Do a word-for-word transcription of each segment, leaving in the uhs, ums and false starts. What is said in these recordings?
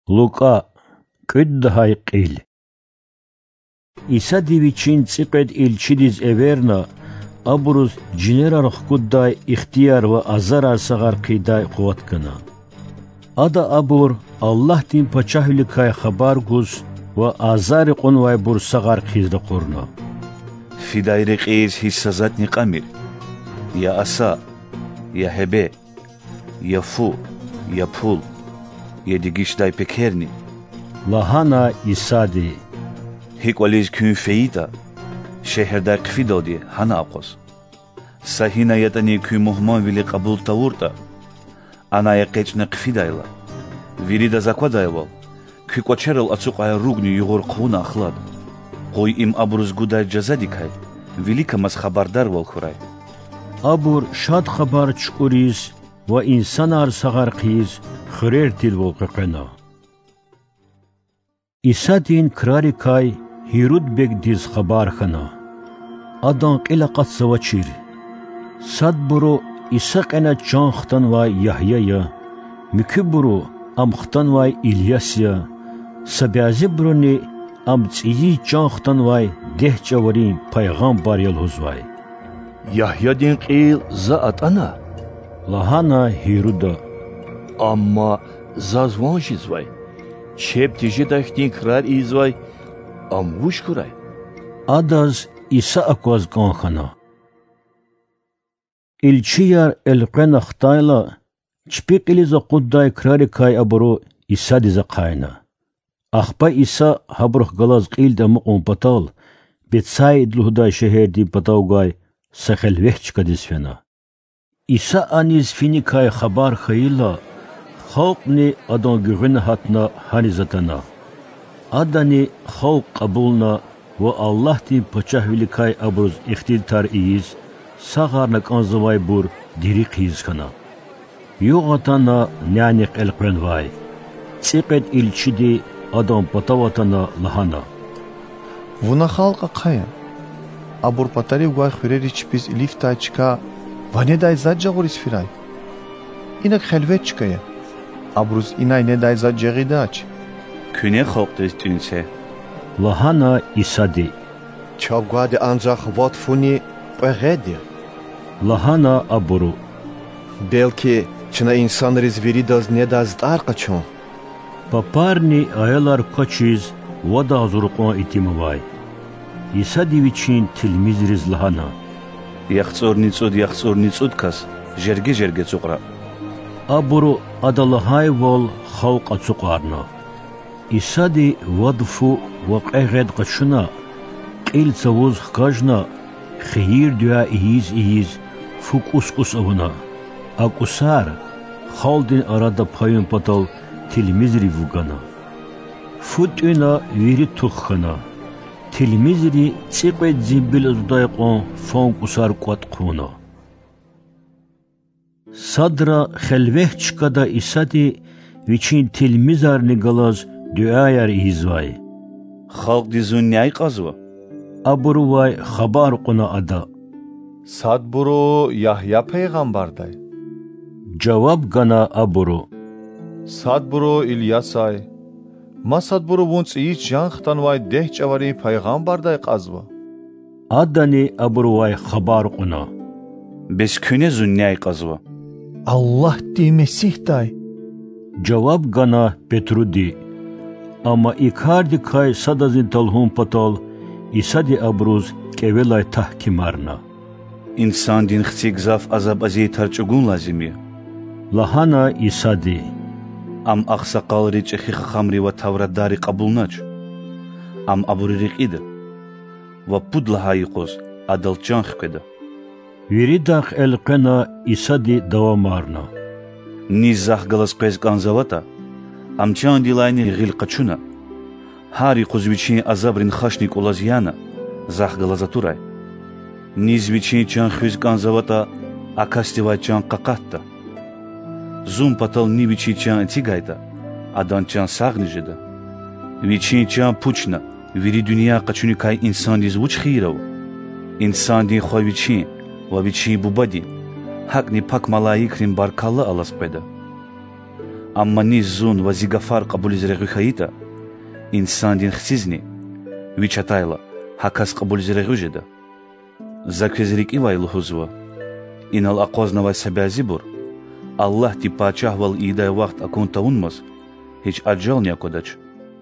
Luka Küddahay qil. İsa diviçin tsiqed ilçidiz everna aburuz cinerar kudday ihtiyar ve azara sagar qiday quvatkana. Ada abur Allah din paçahlikay xabar guz ve azari qunvay bur sagar qizda qurna. Fidayri qiz hissazatni qamir. Ya asa, ya hebe, ya fu, ya pul, ya digişday pekerni. Lahana İsadi. Hikvaliz kün feyita, şehirde qfidodi hana aqos. Sahina yatani kün muhman vili qabul tavurta, anaya qeçne qfidayla. Virida zakvadayval, kü qoçeral atsuqaya rugni yugur quna axlad. Qoy im abruz guday jazadikay, vilika mas xabardar vol xuray. Abur şad xabar çukuriz ve insanar sagar qiz xırer til vol qaqena. İsa din krarikay Hirud beg diz xabar xana. Adan qila qatsava çir. Sad buru İsa qena canxtan vay Yahyaya. Mükü buru amxtan vay İlyasya. Sabiazi buruni am tsiyi canxtan vay dehçavarin paygambar yalhuz vay. Yahya din qil za atana. Lahana Hiruda. Amma zazvan jiz vay. Çep tiji daxtin krar iz vay. Am vuş kuray. Adaz İsa akoz ganxana. İlçiyar elqen axtayla çpik iliza qudday krarikay aburu İsa diza qayna. Axpa İsa habruh galaz qil da muqun patal betsay idluhda şehir di patawgay sakhel vehçka disfena. İsa aniz finikay xabar khayla xalqni adan güğün hatna hanizatana. Adani xalq qabulna ve Allah din paçahvilikay abruz ikhtiltar iyiz sağarna kanzavay bur diri qizkana. Yoğatana naniq elqren vay. Tsiqed ilçidi adam patavatana lahana. Vuna xalqa qaya. Abur patari guay xureriç biz liftayçka vaneday zadjaguris firay. İnak xelvetçkaya. Abruz inay neday zadjagidaç. Küne xalqdız tünse. Lahana İsadi. Çavgadi ancaq vatfuni pəğədir. Lahana aburu. Belki çına insanlarız veridaz nedaz darqaçon. Paparni ayalar kaçiz vada zurqon itimi vay. İsadi viçin tilmizriz lahana. Yaxtsor nitsud yaxtsor nitsud kas jerge jerge çuqra. Aburu adalahay vol xalqa çuqarna. İsadi vadfu ve qeğed qaçına qil savuz xkajna xeyir dua iyiz iyiz fukuskus avına akusar xaldin arada payın patal tilmizri vugana futuna viri tuxana tilmizri tsiqed zibil uzdayqon fonkusar qatquna sadra xelveh çkada İsadi viçin tilmizarni galaz duayar izvay. Xalq dizun nyay qazva. Aburu vay xabar quna ada. Sadburu Yahya peygamberday. Cevap gana aburu. Sadburu İlyasay. Ma sadburu bunç iyi canxtan vay dehçavari peygamberday qazva. Adani aburu vay xabar quna. Bes küne zun nyay qazva. Allah di Mesihday. Cevap gana Petrudi. Ama ikardi kay sadazin talhun patal İsadi abruz kevelay tahkimarna. İnsan din xtigzaf azab azi tarçugun lazimi. Lahana İsadi. Am aqsaqal riç xi xamri ve tavradari qabulnaç. Am aburi riqida. Ve pudlahay qoz adalçan xqida. Viridaq elqena İsadi davamarna. Nizah galas qez kanzavata. Amçan dilayni gil qaçuna. Hari quzviçi azabrin xashnik ulazyana. Zah galazaturay. Nizviçi çan xüz kanzavata akastiva çan qaqatta. Zum patal niviçi çan tigayda. Adan çan sağnijida. Viçi çan puçna. Viri dünya qaçuni kay insan diz uç xirav. İnsan din xoviçi ve viçi bubadi. Hakni pak malayikrin barkallı alas peda. Amma низ зун ва зигафар қабулизрегу хаита, инсан дин хсизни, вичатайла, хакас қабулизрегу жеда. Заквезрик ивайлу хузва, инал ақознавай сабязи бур, Аллах ти пачахвал идай вақт акунта унмаз, хич аджал някодач.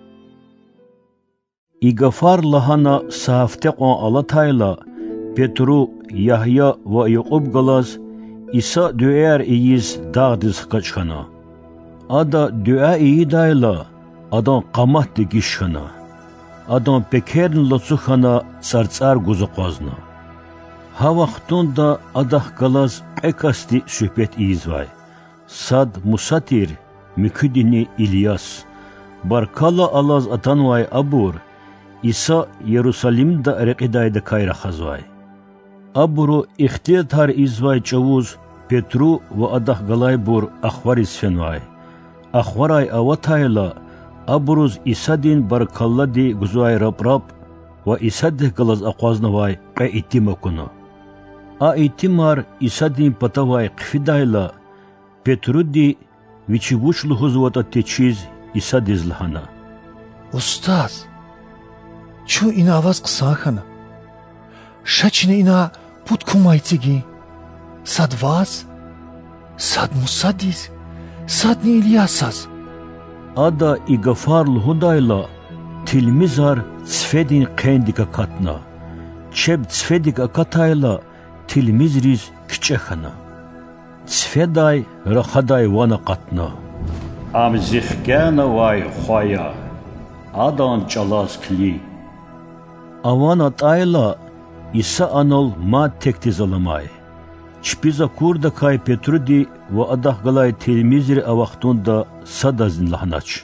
İgafar lahana sahaftek on alatayla, Petru, Yahya ve Yakub galaz, İsa düğer iyiz dağdiz kaçhana. Ada düğe iyi dayla, adan qamat de gişhana. Adan pekerin lotsukhana sartsar guzuqazna. Ha vaxtunda adah galaz ekasti sühbet izvay. Sad Musatir, Müküdini İlyas. Barkala alaz atanvay abur, İsa Yerusalim'da reqidayda kayra khazvay. Aburu ikhtiyatar izvay çavuz, Petru ve adah galay bur akhvar isfenvay. Akhvaray avatayla, aburuz İsadin barkalladi guzvay rab rab, ve İsadih galaz aqwaznavay qe itimakunu. A itimar İsadin patavay qfidayla, Petru di vichivuchlu huzvata techiz İsadizlhana. Ustaz, çu ina avaz qısaxana. Şaçine ina put kumaytigi. Sad vaz, sad Musadiz, sad ni İlyasaz. Ada igafarlu hudayla, tilmizar tsfedin qendika katna. Çeb tsfedika katayla, tilmizriz kiçekhana. Tsfeday rakhaday vana katna. Am zihgana vay khoya, adan çalaz kli. Avana tayla, İsa anol ma tektizalamay. Çpiza kurda kay Petrudi ve adah galay tilmizri avaxtunda sadazin lahnaç.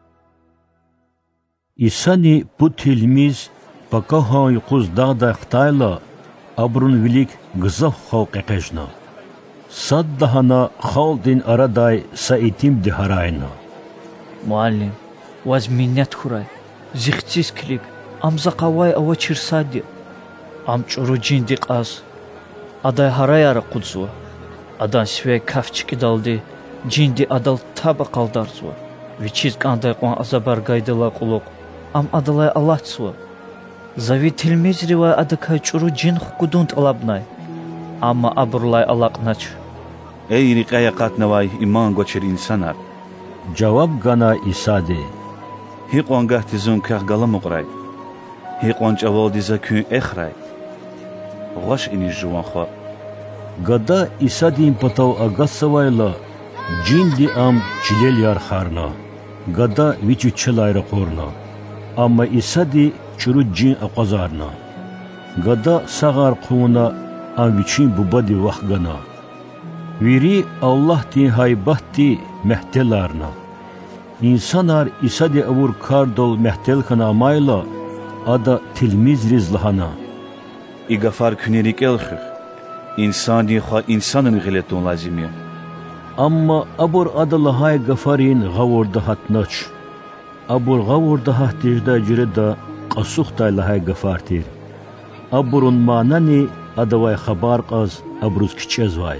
İsani bu tilmiz pakahan yukuz dağda ktayla abrun vilik gızaf xalq eqejna. Sad dahana khaldin araday saitim diharayna. Muallim, vaz minnet kuray, zixtsiz klik, amza qaway ava çirsadi, am çuru cindi qaz, aday harayara qudzwa, adan sve kafçiki daldi, cindi adal taba qaldarzwa, vichiz qanday qon azabar gaydala quluq, am adalay Allahtswa. Zavi tilmizri ve adakay çuru cin hukudun talabnay, amma aburlay alaqnaç. Ey riqaya qatnavay iman goçer insanar. Cevap gana İsadi. Hiqon gahtizun kahgala muqray. Hiqon çaval diza kün ekhray. Ghoş ini juwan kha. Gada İsadin patav agassavayla, cindi am çilel yar kharna. Gada viçu çelayra qorna. Amma İsadi çuru cin aqazarna. Gada sagar quna am viçin bubadi vahgana. Viri Allah ti haybahti mehtelarna. İnsanar İsadi avur kardol mehtel khana mayla, ada tilmiz rizlahana. İgafar künerik elkhir. İnsan di kha insanın giletun lazimiya. Amma abur adalahay gafarin gavurda hatnaç. Abur gavurda hahtijda jirida qasuqta lahay gafartir. Aburun manani adavay khabar qaz abruz kichezvay.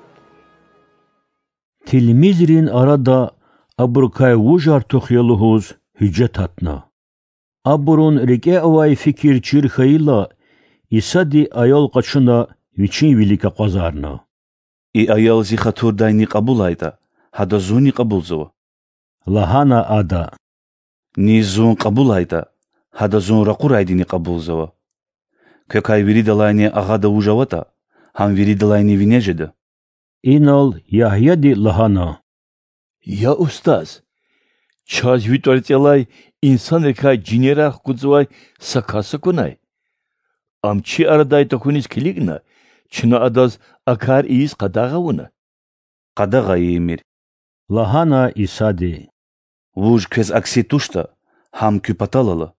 Tilmizrin arada aburkay vujar tukhyaluhuz hüccet hatna. Aburun rike avay fikir çirkhayla İsadi ayol qaçına viçin vilika qazarna. İ ayol zi khatur dayni qabulayda, hada zuni qabulzava. Lahana ada. Ni zun qabulayda, hada zun raquraydini qabulzava. Kökay viri dalayni agada ujavata, ham viri dalayni vinejeda. İnal Yahya di lahana. Ya ustaz, çaz vitortelay insan ekay cinera kudzvay sakasa kunay. Amçi araday tokunis kiligna, çına adaz akar iyiz qadağavuna. Qadağa yemir. Lahana İsadi. Vuj kez aksi tuşta, ham küpatalala.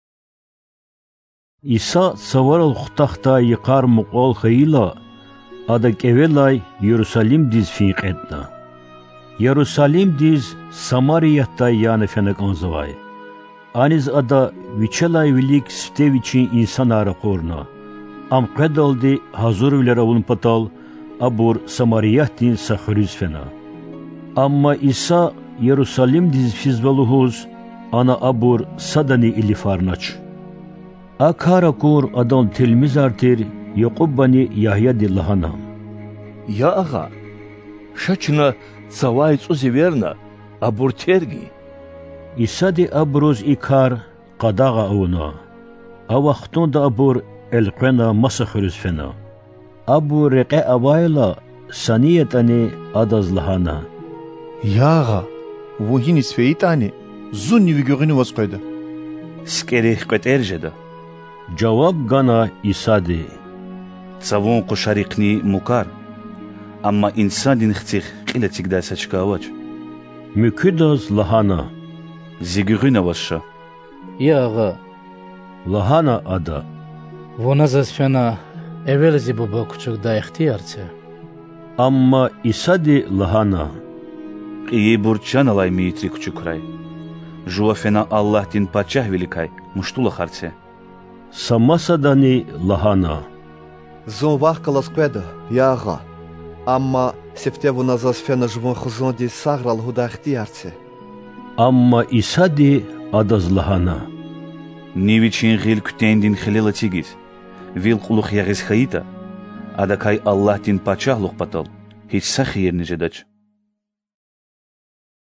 İsa savaral xutaxta yıqar muqol khayla, ada kevelay Yerusalim diz fiq etna. Yerusalim diz Samariyata yani fenek anzavay. Aniz ada viçelay vilik steviçi insanara korna. Am qedaldi hazur vilera un patal abur Samariyatin sakhuriz fena. Amma İsa Иерусалим диз физвалухуз ана абур садани илифарнач. Акара кур адан телмизартир Якуббани Яхья ди лахана. Я аға, шачына цавай цузи верна, абур терги. Исади абруз икар қадага ауна. Авахтун да абур элқена масахурuz фена. Абу реқе авайла саниятани адаз лахана. Яға, вухин исфейтани, зунни вигюғини вас қойды. Скерих қөтержеді. Жаваб гана Исади. Цавун қушарикни мукар. Амма инсадин хцих қила цигдай сачкавач. Мüküdaz лахана. Зигюғина васша. Яға, Лахана ада. вона засфена евелзи баба кучук да ихтиярце. Амма Исади лахана. Қии бурчан алай миитри кучукрай. Жуа фена Аллах дин пачах великай, муштула харце. Самасадани лахана. Зон вахкалас кведа, яға. Амма септеву назасфена жвон хузонди саграл худа ихтиярце. Амма Исади адаз лахана. Нивичин ғил күтендин хилила тигиз. Вил қулух яғиз хаита. Адакай Аллах дин пачах луқпатал. Хич сахи ерни жедач.